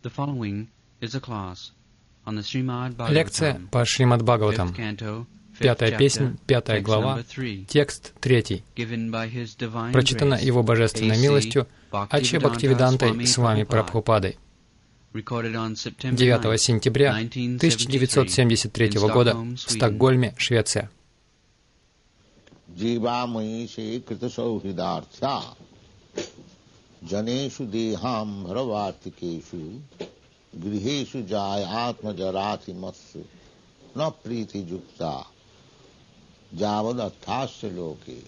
Лекция по Шримад Бхагаватам. 5-я песнь, 5 глава, текст 3. Прочитана Его Божественной милостью Аче Бхактивидантой с вами Прабхупадой. 9 сентября 1973 года в Стокгольме, Швеция. Janeshu deham bharavartikeshu griheshu jaya atma jarati matsu na priti jukta javad athasya loke.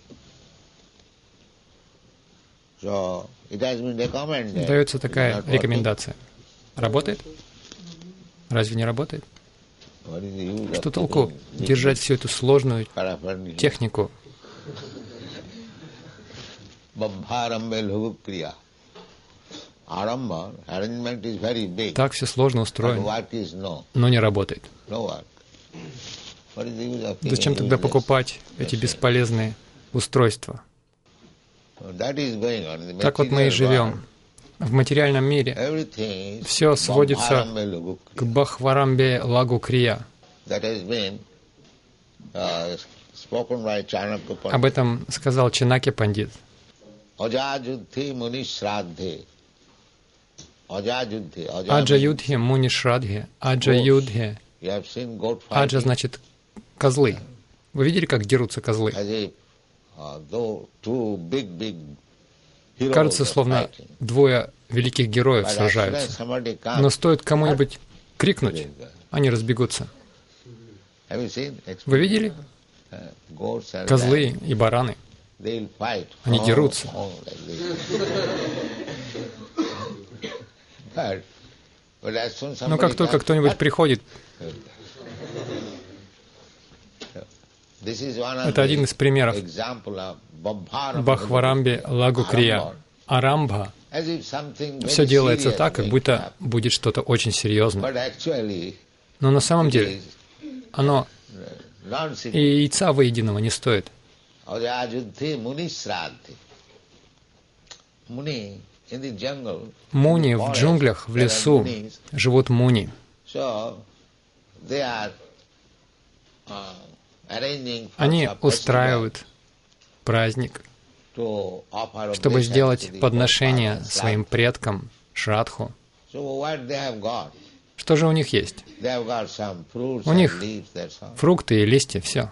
So, it has been recommended. Дается такая рекомендация. Работает? Разве не работает? Что толку держать всю эту сложную технику? Так все сложно устроено, но не работает. Зачем тогда покупать эти бесполезные устройства? Так вот мы и живем. В материальном мире все сводится к Бхахварамбе Лагу Крия. Об этом сказал Чанаки Пандит. Аджа-юдхи муни шрадхи. Аджа-юдхи. Аджа значит козлы. Вы видели, как дерутся козлы? Кажется, словно двое великих героев сражаются. Но стоит кому-нибудь крикнуть, они разбегутся. Вы видели? Козлы и бараны. Они дерутся. Но как только кто-нибудь приходит, это один из примеров Бхахварамби Лагу Крия. Арамбха. Все делается так, как будто будет что-то очень серьезное. Но на самом деле оно и яйца выеденного не стоит. Муни в джунглях, в лесу живут муни. Они устраивают праздник, чтобы сделать подношение своим предкам, Шрадху. Что же у них есть? У них фрукты и листья, все.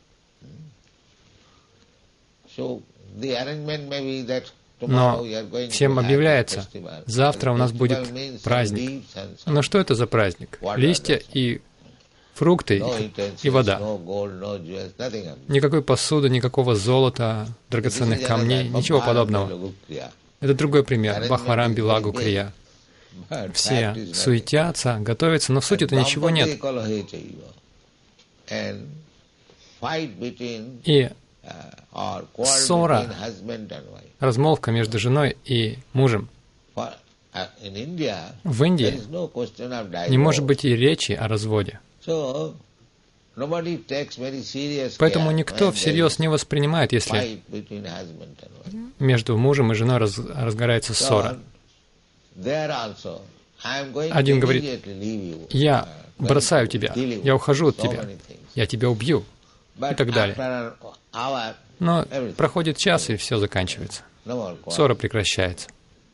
Но всем объявляется, завтра у нас будет праздник. Но что это за праздник? Листья и фрукты и вода. Никакой посуды, никакого золота, драгоценных камней, ничего подобного. Это другой пример. Бхахварамби Лагу Крия. Все суетятся, готовятся, но в сути это ничего нет. И ссора, размолвка между женой и мужем. В Индии не может быть и речи о разводе. Поэтому никто всерьез не воспринимает, если между мужем и женой разгорается ссора. Один говорит: «Я бросаю тебя, я ухожу от тебя, я тебя убью», и так далее. Но проходит час, и все заканчивается. Ссора прекращается.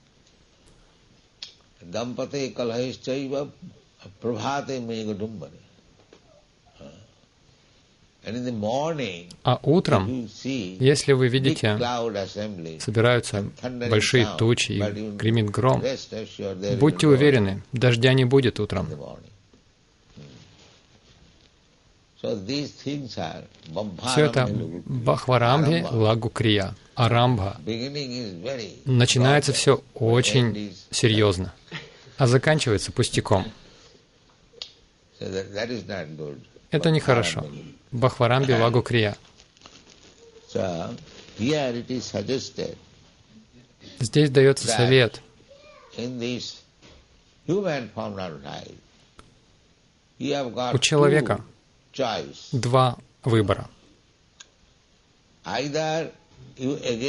А утром, если вы видите, собираются большие тучи и гремит гром, будьте уверены, дождя не будет утром. Все это Бхахварамби Лагу Крия, Арамбха. Начинается все очень серьезно, а заканчивается пустяком. Это нехорошо. Бхахварамби Лагу Крия. Здесь дается совет. У человека два выбора.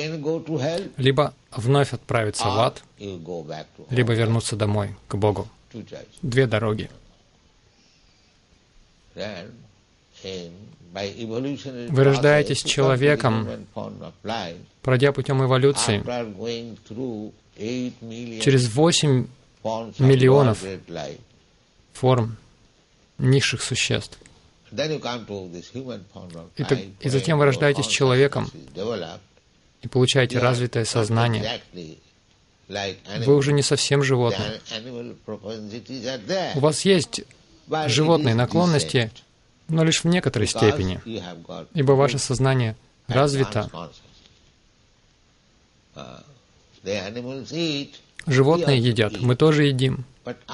Либо вновь отправиться в ад, либо вернуться домой, к Богу. две дороги. Вы рождаетесь человеком, пройдя путем эволюции через 8 миллионов форм низших существ. И затем вы рождаетесь человеком и получаете развитое сознание. Вы уже не совсем животное. У вас есть животные наклонности, но лишь в некоторой степени, ибо ваше сознание развито. Животные едят, мы тоже едим.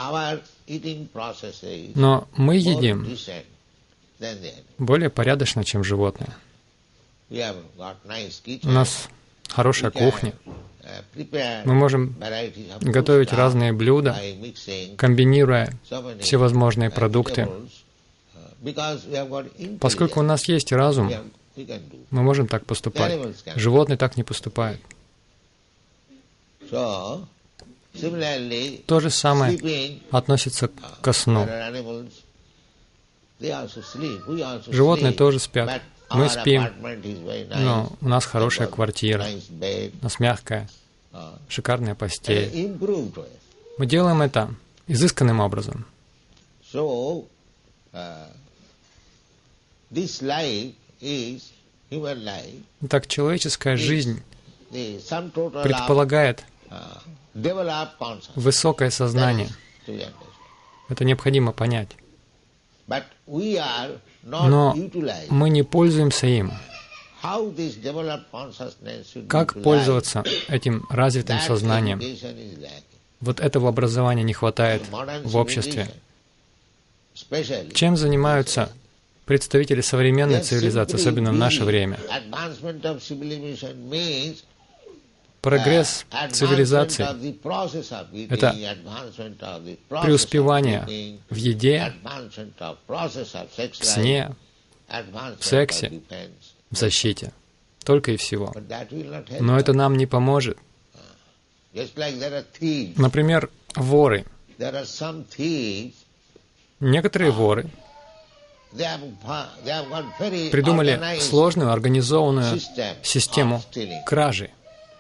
Но мы едим более порядочно, чем животные. У нас хорошая кухня. Мы можем готовить разные блюда, комбинируя всевозможные продукты. Поскольку у нас есть разум, мы можем так поступать. Животные так не поступают. То же самое относится ко сну. Животные тоже спят. Мы спим, но у нас хорошая квартира, у нас мягкая, шикарная постель. Мы делаем это изысканным образом. Итак, человеческая жизнь предполагает высокое сознание. Это необходимо понять. Но мы не пользуемся им. Как пользоваться этим развитым сознанием? Вот этого образования не хватает в обществе. Чем занимаются представители современной цивилизации, особенно в наше время? Прогресс цивилизации — это преуспевание в еде, в сне, в сексе, в защите. Только и всего. Но это нам не поможет. Например, воры. Некоторые воры придумали сложную организованную систему кражи.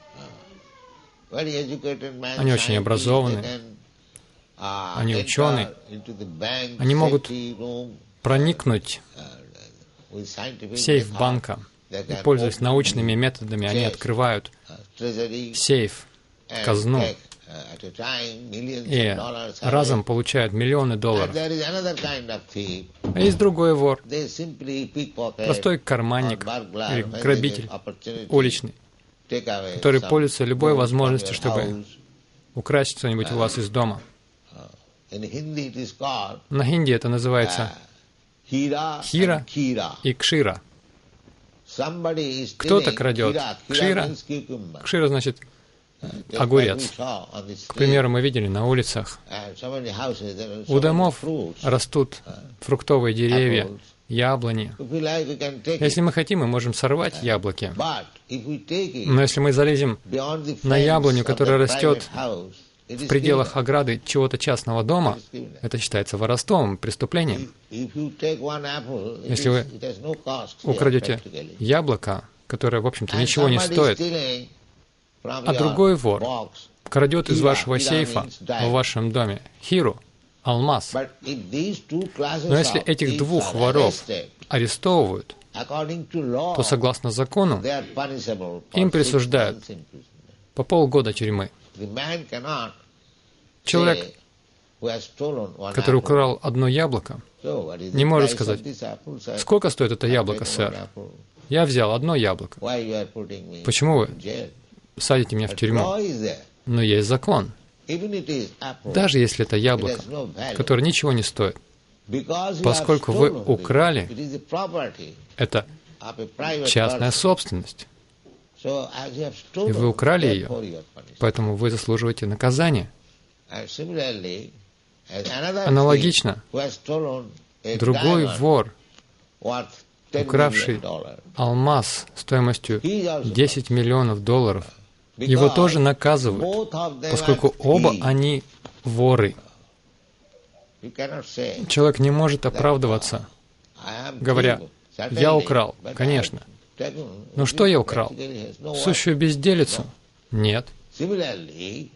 Они очень образованы, они ученые, они могут проникнуть в сейф банка, и, пользуясь научными методами, они открывают сейф, казну, и разом получают миллионы долларов. А есть другой вор, простой карманник или грабитель уличный, который пользуется любой возможностью, чтобы украсть что-нибудь у вас из дома. На хинди это называется хира и кшира. Кто-то крадет кшира. Кшира значит огурец. К примеру, мы видели на улицах. У домов растут фруктовые деревья, яблони. Если мы хотим, мы можем сорвать яблоки. Но если мы залезем на яблоню, которая растет в пределах ограды чего-то частного дома, это считается воровством, преступлением. Если вы украдете яблоко, которое, в общем-то, ничего не стоит, а другой вор крадет из вашего сейфа в вашем доме хиру, алмаз. Но если этих двух воров арестовывают, то, согласно закону, им присуждают по полгода тюрьмы. Человек, который украл одно яблоко, не может сказать: «Сколько стоит это яблоко, сэр? Я взял одно яблоко. Почему вы садите меня в тюрьму?» Но есть закон. Даже если это яблоко, которое ничего не стоит, поскольку вы украли, это частная собственность. И вы украли ее, поэтому вы заслуживаете наказания. Аналогично, другой вор, укравший алмаз стоимостью 10 миллионов долларов, его тоже наказывают, поскольку оба они воры. Человек не может оправдываться, говоря, «Я украл». Конечно. Но что я украл? Сущую безделицу? Нет. И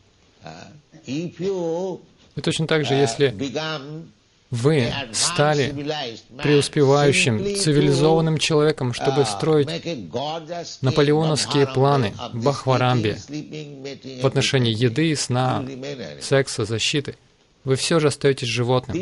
точно так же, если вы стали преуспевающим, цивилизованным человеком, чтобы строить наполеоновские планы Бхахварамбе в отношении еды, сна, секса, защиты, вы все же остаетесь животным.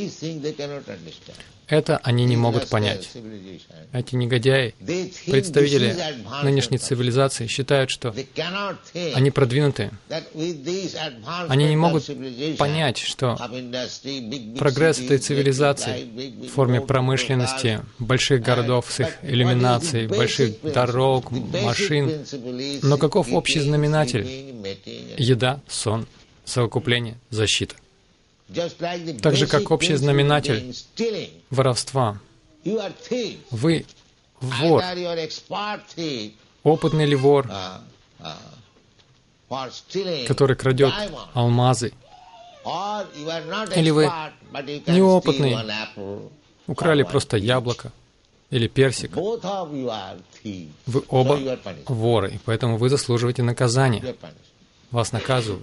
Это они не могут понять. Эти негодяи, представители нынешней цивилизации, считают, что они продвинутые. Они не могут понять, что прогресс этой цивилизации в форме промышленности, больших городов с их иллюминацией, больших дорог, машин. Но каков общий знаменатель? Еда, сон, совокупление, защита. Так же, как общий знаменатель воровства. Вы вор. Опытный ли вор, который крадет алмазы? Или вы неопытный, украли просто яблоко или персик? Вы оба воры, и поэтому вы заслуживаете наказания. Вас наказывают.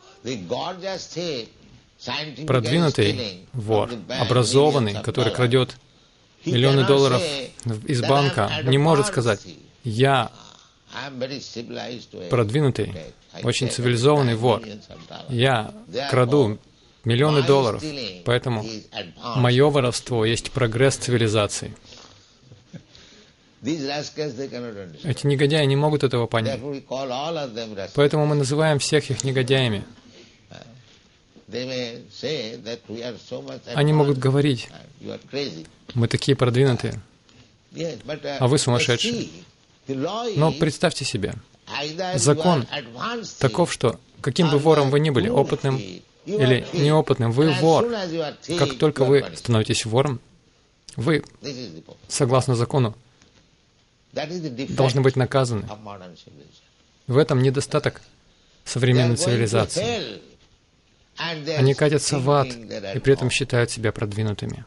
Продвинутый вор, образованный, который крадет миллионы долларов из банка, не может сказать: «Я продвинутый, очень цивилизованный вор. Я краду миллионы долларов, поэтому мое воровство есть прогресс цивилизации». Эти негодяи не могут этого понять. Поэтому мы называем всех их негодяями. Они могут говорить: «Мы такие продвинутые, а вы сумасшедшие». Но представьте себе, закон таков, что каким бы вором вы ни были, опытным или неопытным, вы вор. Как только вы становитесь вором, вы, согласно закону, должны быть наказаны. В этом недостаток современной цивилизации. Они катятся в ад и при этом считают себя продвинутыми.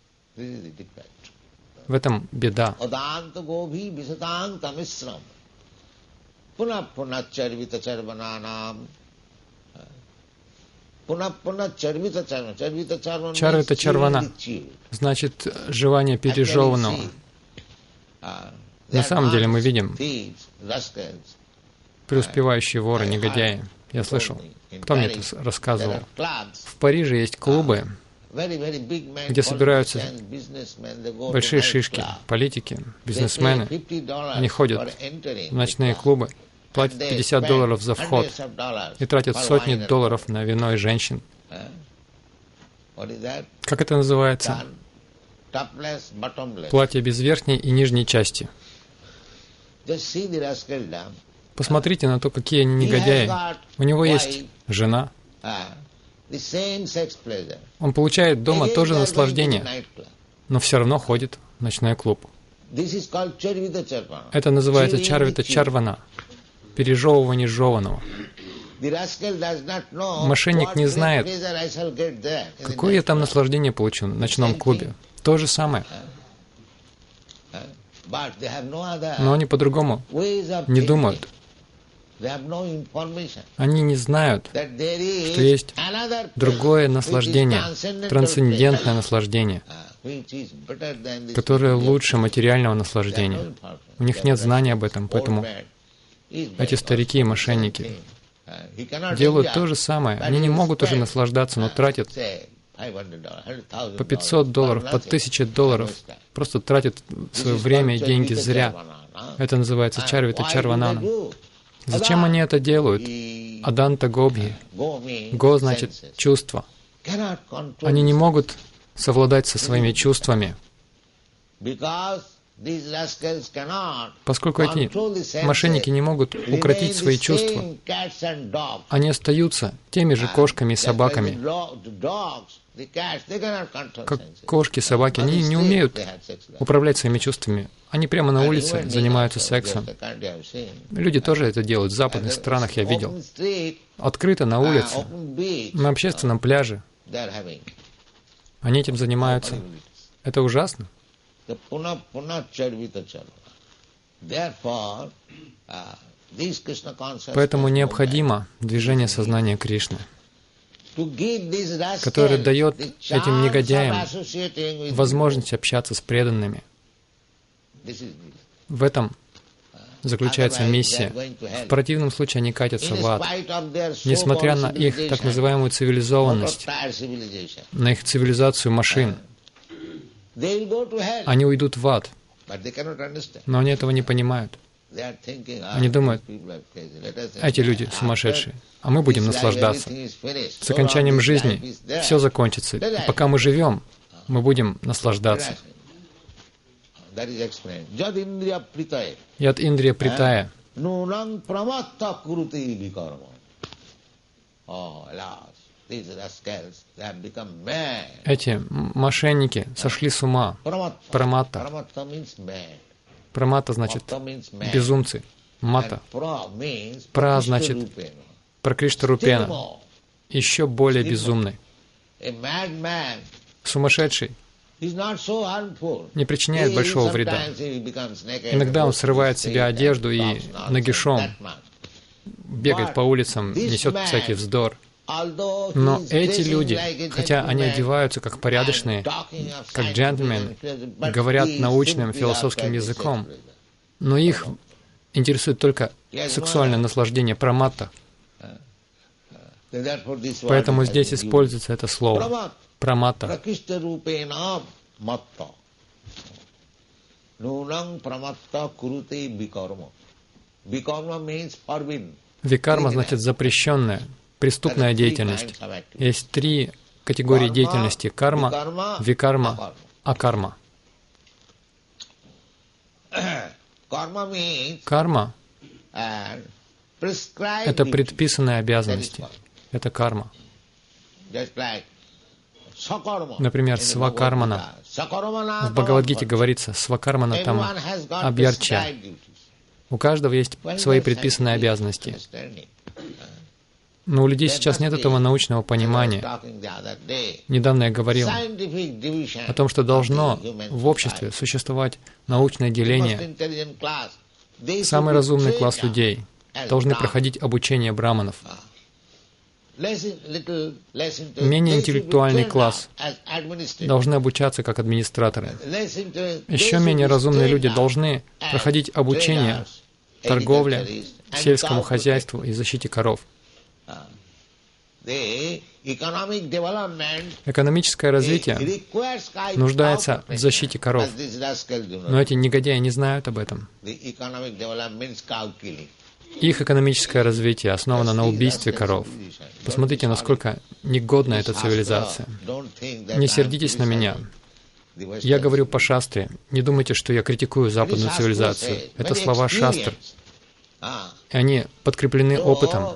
В этом беда. Чарвита чарвана значит жевание пережеванного. На самом деле мы видим преуспевающие воры, негодяи. Я слышал. Кто мне это рассказывал? В Париже есть клубы, где собираются большие шишки, политики, бизнесмены. Они ходят в ночные клубы, платят $50 за вход и тратят сотни долларов на вино и женщин. Как это называется? Платье без верхней и нижней части. Посмотрите на то, какие они негодяи. У него есть жена. Он получает дома тоже наслаждение, но все равно ходит в ночной клуб. Это называется чарвита чарвана, пережевывание жеваного. Мошенник не знает, какое я там наслаждение получу в ночном клубе. То же самое. Но они по-другому не думают. Они не знают, что есть другое наслаждение, трансцендентное наслаждение, которое лучше материального наслаждения. У них нет знания об этом, поэтому эти старики и мошенники делают то же самое. Они не могут уже наслаждаться, но тратят по $500, по $1000, просто тратят свое время и деньги зря. Это называется чарвита чарванана. Зачем они это делают? Аданта гобхи. Го значит чувство. Они не могут совладать со своими чувствами, поскольку эти мошенники не могут укротить свои чувства. Они остаются теми же кошками и собаками. Как кошки, собаки, они не умеют управлять своими чувствами. Они прямо на улице занимаются сексом. Люди тоже это делают. В западных странах я видел. Открыто на улице, на общественном пляже. Они этим занимаются. Это ужасно. Поэтому необходимо движение сознания Кришны, которое дает этим негодяям возможность общаться с преданными. В этом заключается миссия. В противном случае они катятся в ад. Несмотря на их так называемую цивилизованность, на их цивилизацию машин, они уйдут в ад. Но они этого не понимают. Они думают, эти люди сумасшедшие, а мы будем наслаждаться. С окончанием жизни все закончится. И пока мы живем, мы будем наслаждаться. Яд Индрия Притая. Эти мошенники сошли с ума. Праматта. Праматта значит безумцы. Мата. Пра значит Пракришта Рупена. Еще более безумный. Сумасшедший не причиняет большого вреда. Иногда он срывает с себя одежду и нагишом бегает по улицам, несет всякий вздор. Но эти люди, хотя они одеваются как порядочные, как джентльмены, говорят научным, философским языком, но их интересует только сексуальное наслаждение праматта. Поэтому здесь используется это слово праматта. Викарма значит запрещенная, преступная деятельность. Есть 3 категории деятельности: карма, викарма, акарма. Карма — это предписанные обязанности. Это карма. Например, свакармана. В Бхагавад-гите говорится, свакармана там абьярча. У каждого есть свои предписанные обязанности. Но у людей сейчас нет этого научного понимания. Недавно я говорил о том, что должно в обществе существовать научное деление. Самый разумный класс людей должны проходить обучение браманов. Менее интеллектуальный класс должны обучаться как администраторы. Еще менее разумные люди должны проходить обучение торговле, сельскому хозяйству и защите коров. Экономическое развитие нуждается в защите коров. Но эти негодяи не знают об этом. Их экономическое развитие основано на убийстве коров. Посмотрите, насколько негодна эта цивилизация. Не сердитесь на меня. Я говорю по шастре. Не думайте, что я критикую западную цивилизацию. Это слова шастр. И они подкреплены опытом.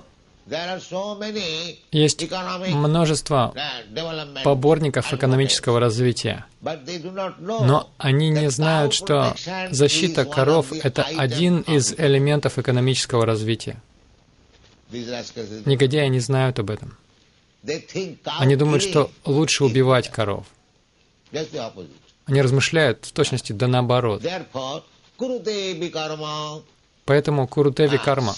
Есть множество поборников экономического развития, но они не знают, что защита коров — это один из элементов экономического развития. Негодяи не знают об этом. Они думают, что лучше убивать коров. Они размышляют в точности да наоборот. Поэтому куруте викарма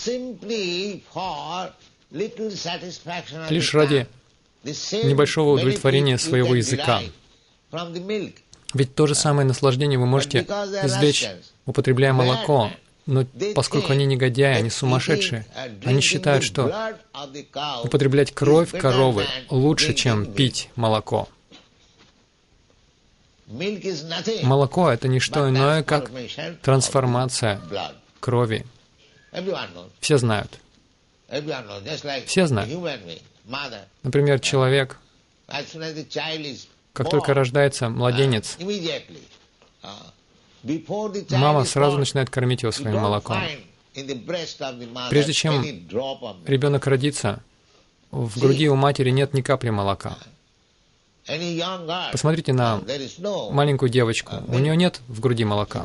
лишь ради небольшого удовлетворения своего языка. Ведь то же самое наслаждение вы можете извлечь, употребляя молоко. Но поскольку они негодяи, они сумасшедшие, они считают, что употреблять кровь коровы лучше, чем пить молоко. Молоко — это не что иное, как трансформация крови. Все знают. Все знают. Например, человек, как только рождается младенец, мама сразу начинает кормить его своим молоком. Прежде чем ребенок родится, в груди у матери нет ни капли молока. Посмотрите на маленькую девочку. У нее нет в груди молока.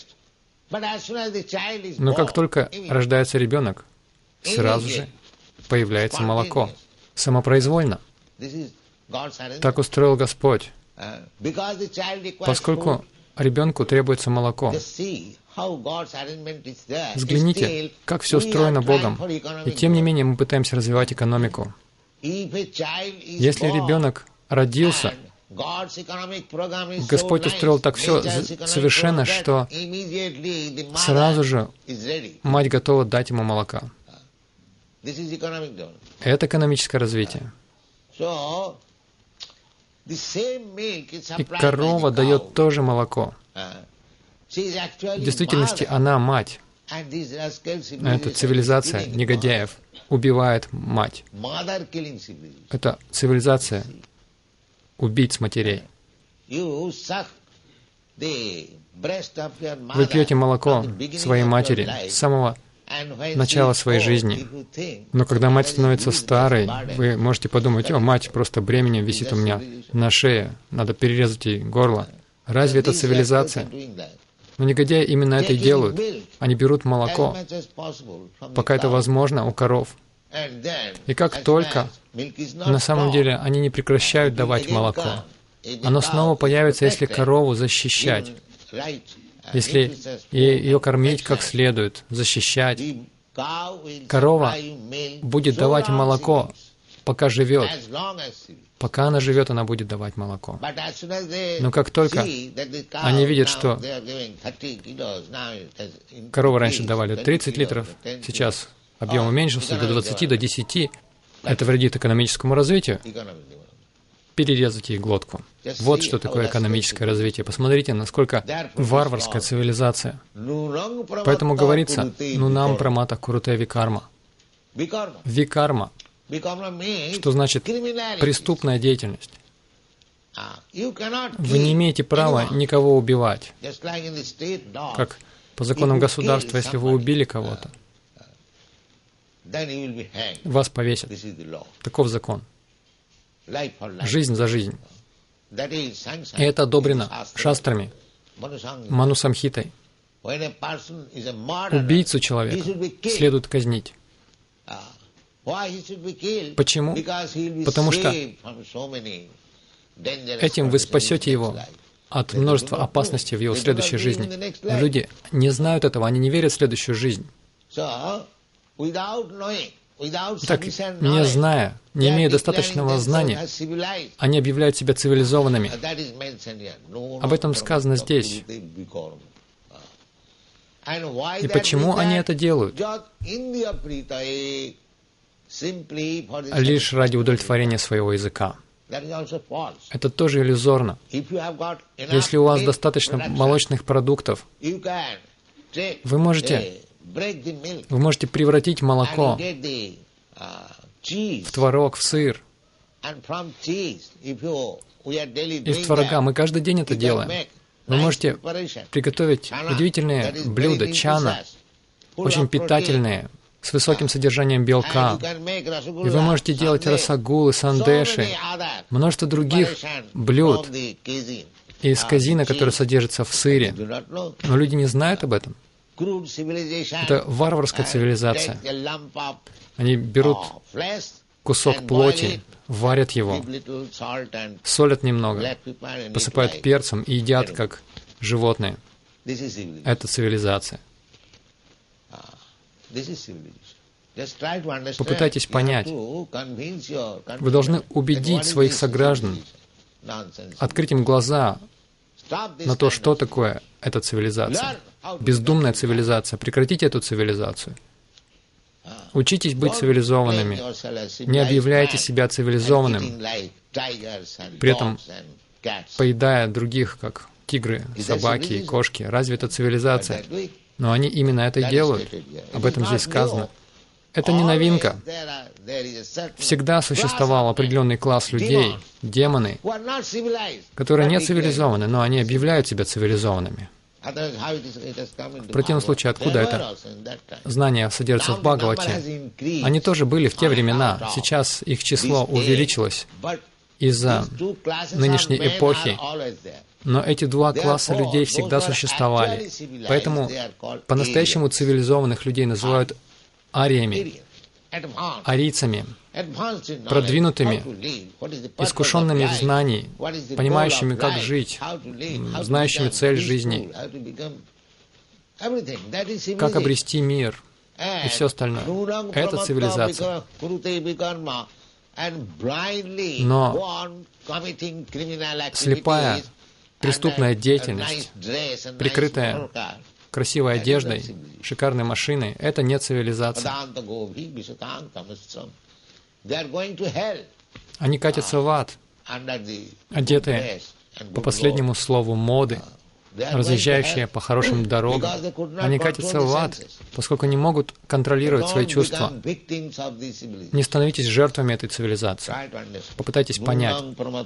Но как только рождается ребенок, сразу же появляется молоко. Самопроизвольно. Так устроил Господь. Поскольку ребенку требуется молоко. Взгляните, как все устроено Богом. И тем не менее мы пытаемся развивать экономику. Если ребенок родился, Господь устроил так все совершенно, что сразу же мать готова дать ему молока. Это экономическое развитие. И корова дает тоже молоко. В действительности она мать. Эта цивилизация негодяев убивает мать. Это цивилизация убийц матерей. Вы пьете молоко своей матери с самого начала своей жизни. Но когда мать становится старой, вы можете подумать: о, мать просто бременем висит у меня на шее, надо перерезать ей горло. Разве это цивилизация? Но негодяи именно это и делают. Они берут молоко, пока это возможно, у коров. И как только на самом деле они не прекращают давать молоко, оно снова появится, если корову защищать, если ее кормить как следует, защищать. Корова будет давать молоко, пока живет. Пока она живет, она будет давать молоко. Но как только они видят, что коровы раньше давали 30 литров, сейчас объем уменьшился до 20, до 10, это вредит экономическому развитию, перерезать ей глотку. Вот что такое экономическое развитие. Посмотрите, насколько варварская цивилизация. Поэтому говорится: «Нунам прамата куруте викарма». Викарма, что значит преступная деятельность. Вы не имеете права никого убивать. Как по законам государства, если вы убили кого-то, вас повесят. Таков закон. Жизнь за жизнь. И это одобрено шастрами, Манусамхитой. Убийцу человека следует казнить. Почему? Потому что этим вы спасете его от множества опасностей в его следующей жизни. Но люди не знают этого, они не верят в следующую жизнь. Так, не зная, не имея достаточного знания, они объявляют себя цивилизованными. Об этом сказано здесь. И почему они это делают? Лишь ради удовлетворения своего языка. Это тоже иллюзорно. Если у вас достаточно молочных продуктов, вы можете превратить молоко в творог, в сыр. Из творога мы каждый день это делаем. Вы можете приготовить удивительные блюда, чана, очень питательные, с высоким содержанием белка. И вы можете делать расагулы, сандеши, множество других блюд из казина, которые содержатся в сыре. Но люди не знают об этом. Это варварская цивилизация. Они берут кусок плоти, варят его, солят немного, посыпают перцем и едят, как животные. Это цивилизация. Попытайтесь понять. Вы должны убедить своих сограждан, открыть им глаза на то, что такое эта цивилизация. Бездумная цивилизация. Прекратите эту цивилизацию. Учитесь быть цивилизованными. Не объявляйте себя цивилизованным, при этом поедая других, как тигры, собаки и кошки. Разве это цивилизация? Но они именно это и делают. Об этом здесь сказано. Это не новинка. Всегда существовал определенный класс людей, демоны, которые не цивилизованы, но они объявляют себя цивилизованными. В противном случае, откуда это знание содержится в Бхагавате? Они тоже были в те времена. Сейчас их число увеличилось из-за нынешней эпохи. Но эти два класса людей всегда существовали. Поэтому по-настоящему цивилизованных людей называют ариями, арийцами. продвинутыми, искушенными в знании, понимающими, как жить, знающими цель жизни, как обрести мир и все остальное. Это цивилизация. Но слепая преступная деятельность, прикрытая красивой одеждой, шикарной машиной, это не цивилизация. Они катятся в ад, одетые по последнему слову моды, разъезжающие по хорошим дорогам. Они катятся в ад, поскольку не могут контролировать свои чувства. Не становитесь жертвами этой цивилизации. Попытайтесь понять.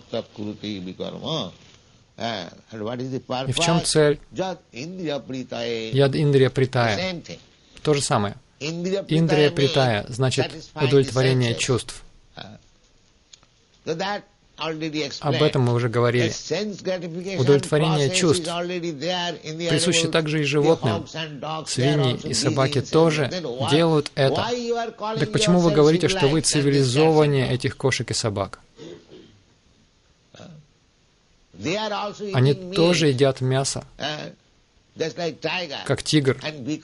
И в чем цель? Яд Индрия Притая. То же самое. Индрия Притая значит удовлетворение чувств. Об этом мы уже говорили. Удовлетворение чувств присуще также и животным. Свиньи и собаки тоже делают это. Так почему вы говорите, что вы цивилизованнее этих кошек и собак? Они тоже едят мясо, как тигр.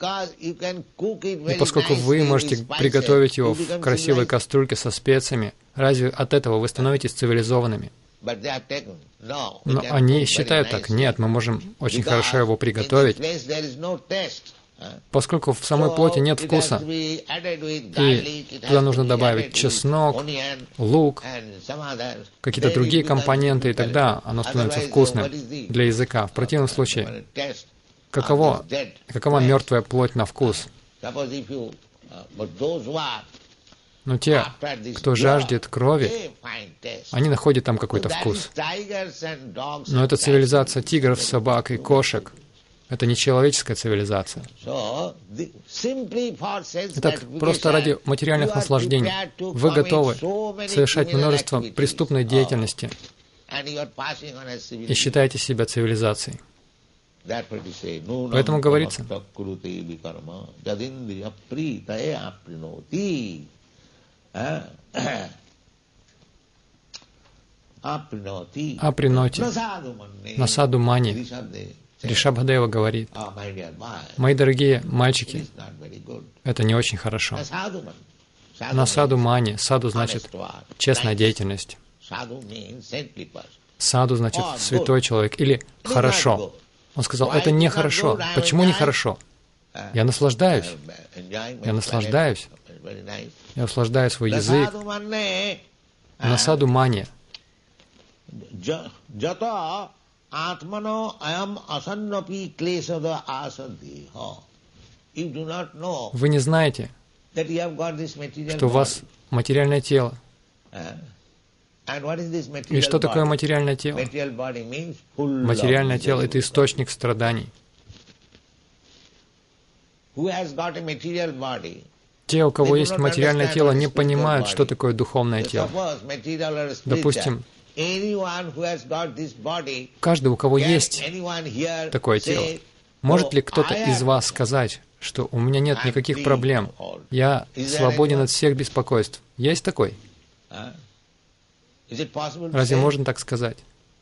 И поскольку вы можете приготовить его в красивой кастрюльке со специями, разве от этого вы становитесь цивилизованными? Но они считают так. Нет, мы можем очень хорошо его приготовить. Поскольку в самой плоти нет вкуса, и туда нужно добавить чеснок, лук, какие-то другие компоненты, и тогда оно становится вкусным для языка. В противном случае, какова мертвая плоть на вкус? Но те, кто жаждет крови, они находят там какой-то вкус. Но это цивилизация тигров, собак и кошек. Это не человеческая цивилизация. Итак, просто ради материальных наслаждений вы готовы совершать множество преступной деятельности и считаете себя цивилизацией. Поэтому говорится, априноти, насаду мани. Ришабхадева говорит: мои дорогие мальчики, это не очень хорошо. Насаду мани. Саду значит честная деятельность. Саду значит святой человек или хорошо. Он сказал, это нехорошо. Почему нехорошо? Я наслаждаюсь. Я наслаждаюсь. Я наслаждаю свой язык. Насаду мани. Вы не знаете, что у вас материальное тело. И что такое материальное тело? Материальное тело — это источник страданий. Те, у кого есть материальное тело, не понимают, что такое духовное тело. Допустим, каждый, у кого есть такое тело, может ли кто-то из вас сказать, что у меня нет никаких проблем, я свободен от всех беспокойств? Есть такой? Разве можно так сказать?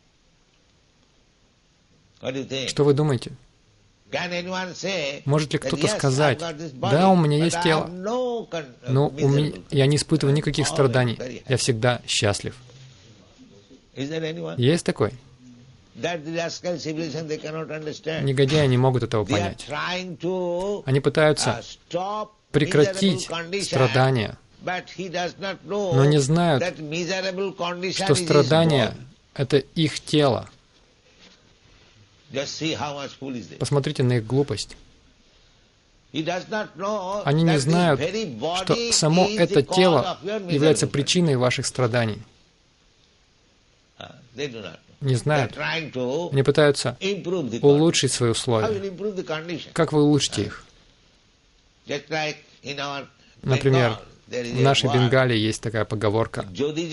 Что вы думаете? Может ли кто-то сказать, да, у меня есть тело, но я не испытываю никаких страданий, я всегда счастлив? Есть такой? Негодяи не могут этого понять. Они пытаются прекратить страдания, но не знают, что страдания — это их тело. Посмотрите на их глупость. Они не знают, что само это тело является причиной ваших страданий. Не знают. Они пытаются улучшить свои условия. Как вы улучшите их? Например, в нашей Бенгалии есть такая поговорка.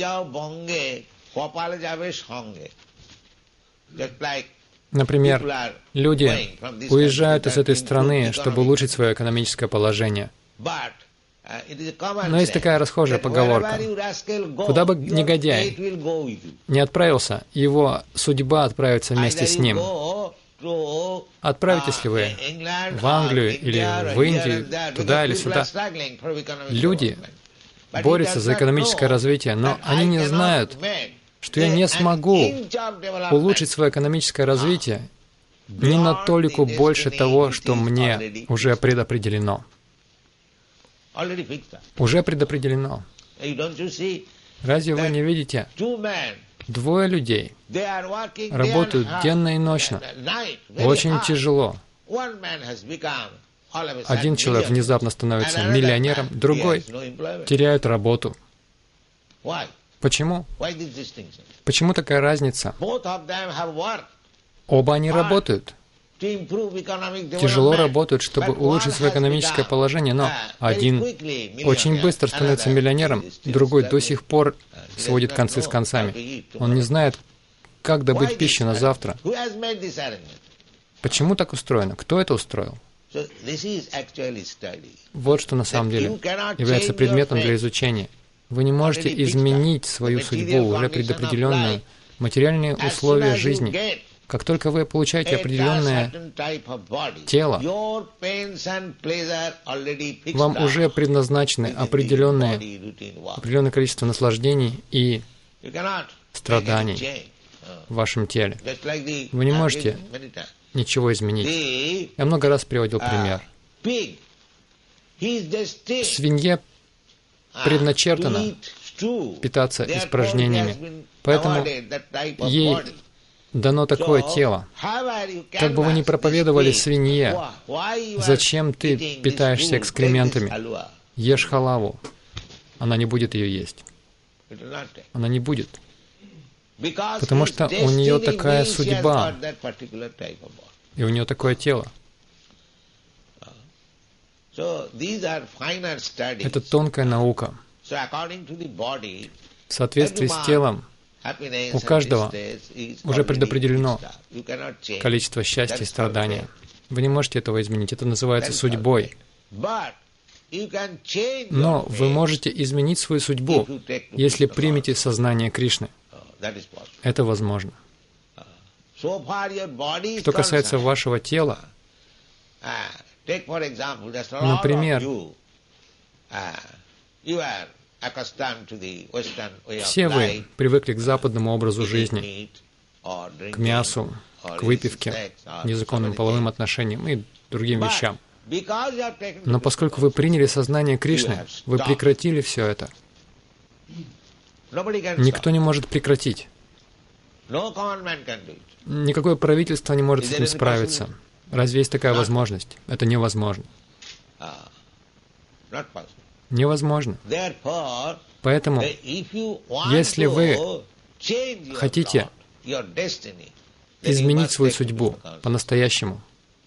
Например, люди уезжают из этой страны, чтобы улучшить свое экономическое положение. Но есть такая расхожая поговорка. Куда бы негодяй не отправился, его судьба отправится вместе с ним. Отправитесь ли вы в Англию или в Индию, туда или сюда, люди борются за экономическое развитие, но они не знают, что я не смогу улучшить свое экономическое развитие ни на толику больше того, что мне уже предопределено. Уже предопределено. Разве вы не видите? Двое людей работают денно и ночно. Очень тяжело. Один человек внезапно становится миллионером, другой теряет работу. Почему? Почему такая разница? Оба они работают. Тяжело работают, чтобы улучшить свое экономическое положение, но один очень быстро становится миллионером, другой до сих пор сводит концы с концами. Он не знает, как добыть пищу на завтра. Почему так устроено? Кто это устроил? Вот что на самом деле является предметом для изучения. Вы не можете изменить свою судьбу, уже предопределенную, материальные условия жизни. Как только вы получаете определенное тело, вам уже предназначены определенное количество наслаждений и страданий в вашем теле. Вы не можете ничего изменить. Я много раз приводил пример. Свинье предначертано питаться испражнениями, поэтому ей дано такое тело. Как бы вы ни проповедовали свинье, зачем ты питаешься экскрементами? Ешь халаву. Она не будет ее есть. Она не будет. Потому что у нее такая судьба, и у нее такое тело. Это тонкая наука. В соответствии с телом у каждого уже предопределено количество счастья и страдания. Вы не можете этого изменить. Это называется судьбой. Но вы можете изменить свою судьбу, если примете сознание Кришны. Это возможно. Что касается вашего тела, например, все вы привыкли к западному образу жизни, к мясу, к выпивке, незаконным половым отношениям и другим вещам. Но поскольку вы приняли сознание Кришны, вы прекратили все это. Никто не может прекратить. Никакое правительство не может с этим справиться. Разве есть такая возможность? Это невозможно. Невозможно. Поэтому, если вы хотите изменить свою судьбу по-настоящему,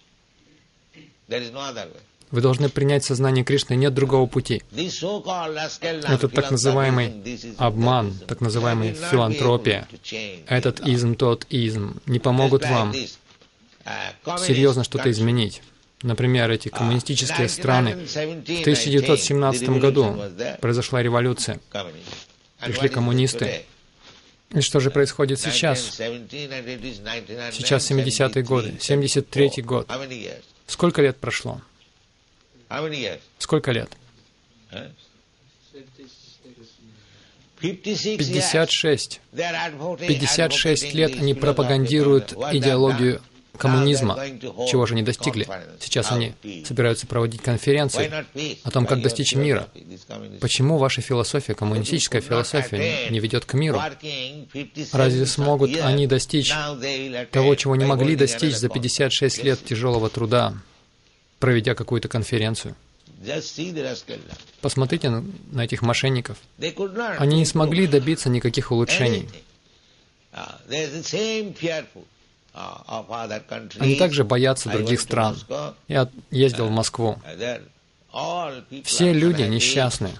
вы должны принять сознание Кришны, нет другого пути. Это так называемый обман, так называемая филантропия. Этот изм, тот изм не помогут вам серьезно что-то изменить. Например, эти коммунистические страны. В 1917 году произошла революция. Пришли коммунисты. И что же происходит сейчас? Сейчас 70-е годы, 73-й год. Сколько лет прошло? Сколько лет? 56. 56 лет они пропагандируют идеологию коммунизма. Чего же они достигли? Сейчас они собираются проводить конференции о том, как достичь мира. Почему ваша философия, коммунистическая философия, не ведет к миру? Разве смогут они достичь того, чего не могли достичь за 56 лет тяжелого труда, проведя какую-то конференцию? Посмотрите на этих мошенников. Они не смогли добиться никаких улучшений. Они также боятся других стран. Я ездил в Москву. Все люди несчастные.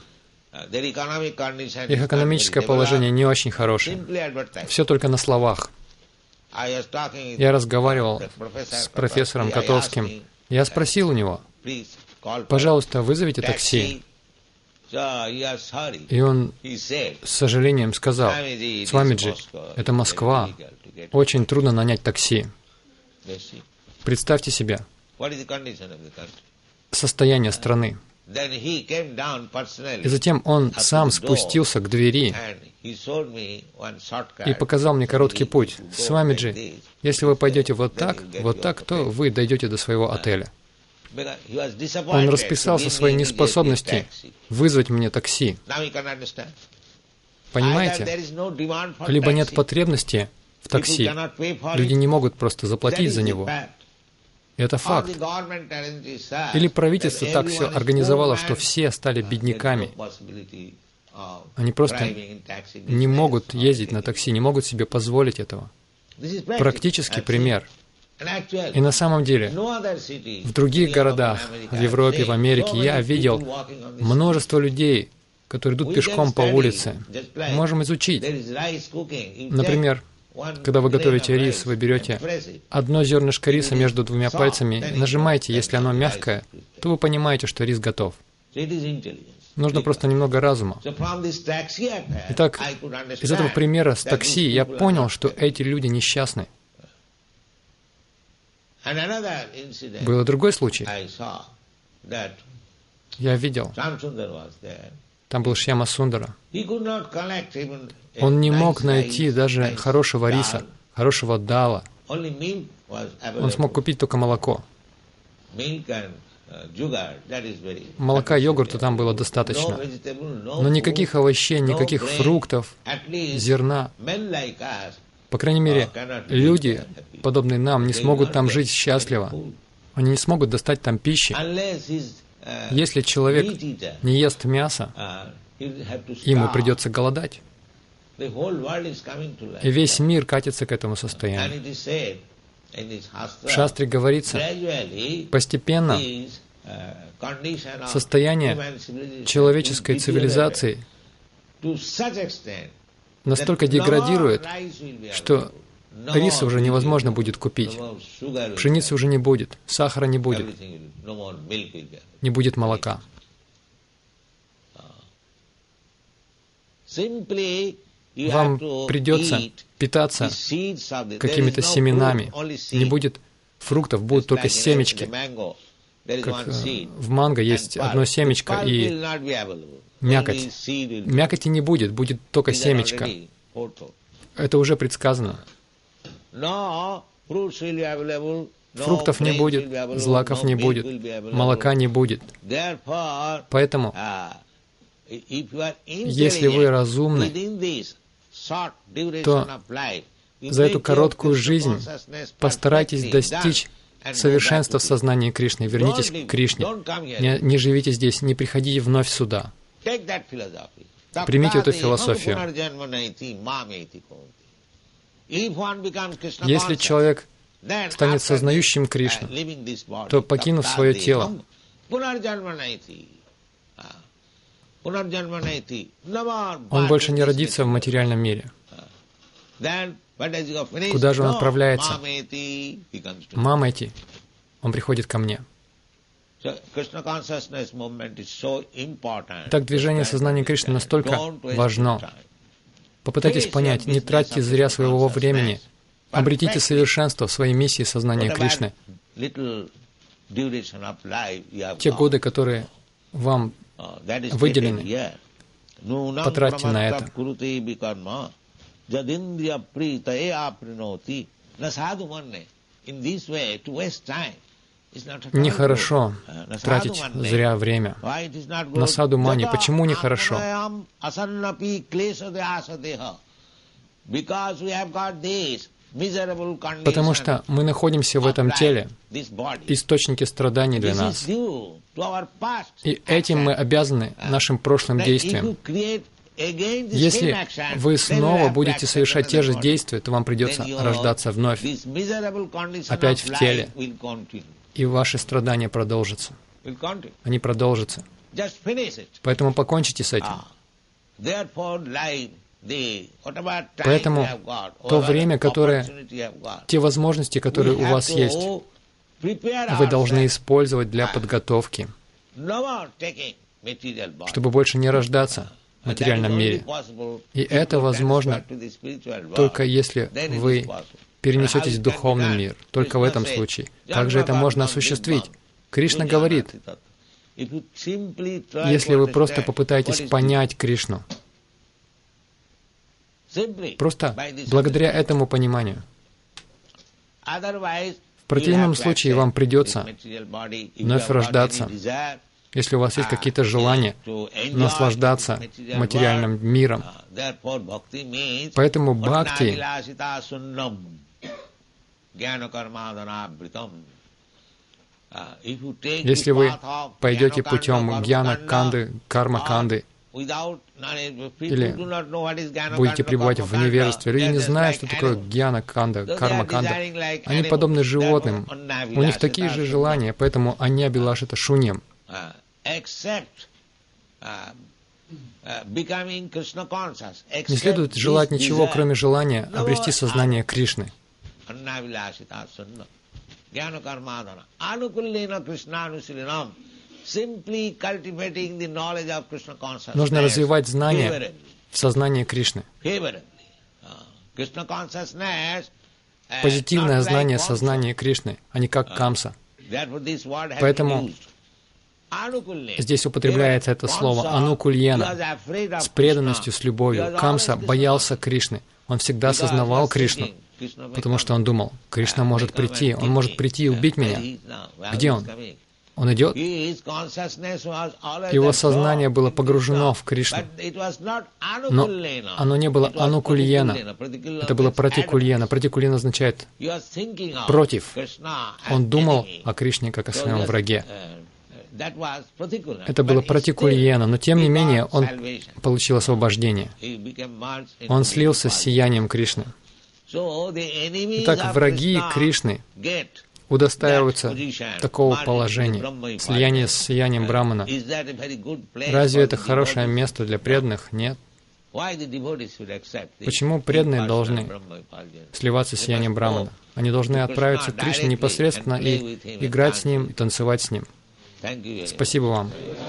Их экономическое положение не очень хорошее. Все только на словах. Я разговаривал с профессором Котовским. Я спросил у него: пожалуйста, вызовите такси. И он с сожалением сказал: «Свамиджи, это Москва, очень трудно нанять такси». Представьте себе состояние страны. И затем он сам спустился к двери и показал мне короткий путь. «Свамиджи, если вы пойдете вот так, то вы дойдете до своего отеля». Он расписался своей неспособности вызвать мне такси. Понимаете? Либо нет потребности в такси, люди не могут просто заплатить за него. Это факт. Или правительство так все организовало, что все стали бедняками. Они просто не могут ездить на такси, не могут себе позволить этого. Практический пример. И на самом деле, в других городах, в Европе, в Америке, я видел множество людей, которые идут пешком по улице. Мы можем изучить. Например, когда вы готовите рис, вы берете одно зернышко риса между двумя пальцами, нажимаете, если оно мягкое, то вы понимаете, что рис готов. Нужно просто немного разума. Итак, из этого примера с такси я понял, что эти люди несчастны. Был и другой случай. Я видел. Там был Шьяма Сундара. Он не мог найти даже хорошего риса, хорошего дала. Он смог купить только молоко. Молока, йогурта там было достаточно. Но никаких овощей, никаких фруктов, зерна. По крайней мере, люди, подобные нам, не смогут там жить счастливо. Они не смогут достать там пищи. Если человек не ест мясо, ему придется голодать. И весь мир катится к этому состоянию. В шастре говорится, постепенно состояние человеческой цивилизации настолько деградирует, что риса уже невозможно будет купить, пшеницы уже не будет, сахара не будет, не будет молока. Вам придется питаться какими-то семенами. Не будет фруктов, будут только семечки. Как в манго есть одно семечко и мякоть. Мякоти не будет, будет только семечко. Это уже предсказано. Фруктов не будет, злаков не будет, молока не будет. Поэтому, если вы разумны, то за эту короткую жизнь постарайтесь достичь совершенства в сознании Кришны. Вернитесь к Кришне. Не живите здесь, не приходите вновь сюда. Примите эту философию. Если человек станет сознающим Кришну, то, покинув свое тело, он больше не родится в материальном мире. Куда же он отправляется? Мамайти. Он приходит ко мне. Так движение сознания Кришны настолько важно. Попытайтесь понять, не тратьте зря своего времени. Обретите совершенство в своей миссии сознания Кришны. Те годы, которые вам выделены, потратьте на это. Нехорошо тратить зря время. На саду мани. Почему нехорошо? Потому что мы находимся в этом теле, источники страданий для нас. И этим мы обязаны нашим прошлым действиям. Если вы снова будете совершать те же действия, то вам придется рождаться вновь, опять в теле, и ваши страдания продолжатся. Они продолжатся. Поэтому покончите с этим. Поэтому то время, те возможности, которые у вас есть, вы должны использовать для подготовки. чтобы больше не рождаться в материальном мире. И это возможно только если вы перенесетесь в духовный мир, только в этом случае. Также это можно осуществить. Кришна говорит, если вы просто попытаетесь понять Кришну, просто благодаря этому пониманию. В противном случае вам придется вновь рождаться, если у вас есть какие-то желания наслаждаться материальным миром. Поэтому бхакти, если вы пойдете путем гьяна-канды, карма-канды, или будете пребывать в невежестве, люди не знают, что такое гьяна-канда, карма-канда. Они подобны животным. У них такие же желания, поэтому они абилашита шуньям. Не следует желать ничего, кроме желания обрести сознание Кришны. Нужно развивать знания в сознании Кришны. Позитивное знание сознания Кришны, а не как камса. Поэтому здесь употребляется это слово «анукульена» с преданностью, с любовью. Камса боялся Кришны. Он всегда осознавал Кришну, потому что он думал, Кришна может прийти, он может прийти и убить меня. Где он? Он идет. Его сознание было погружено в Кришну. Но оно не было анукульена. Это было пратикульена. Пратикульена означает «против». Он думал о Кришне как о своем враге. Это было пратикульена, но тем не менее он получил освобождение. Он слился с сиянием Кришны. Итак, враги Кришны удостаиваются такого положения, слияния с сиянием Брамана. Разве это хорошее место для преданных? Нет. Почему преданные должны сливаться с сиянием Брамана? Они должны отправиться к Кришне непосредственно и играть с Ним, и танцевать с Ним. Спасибо вам.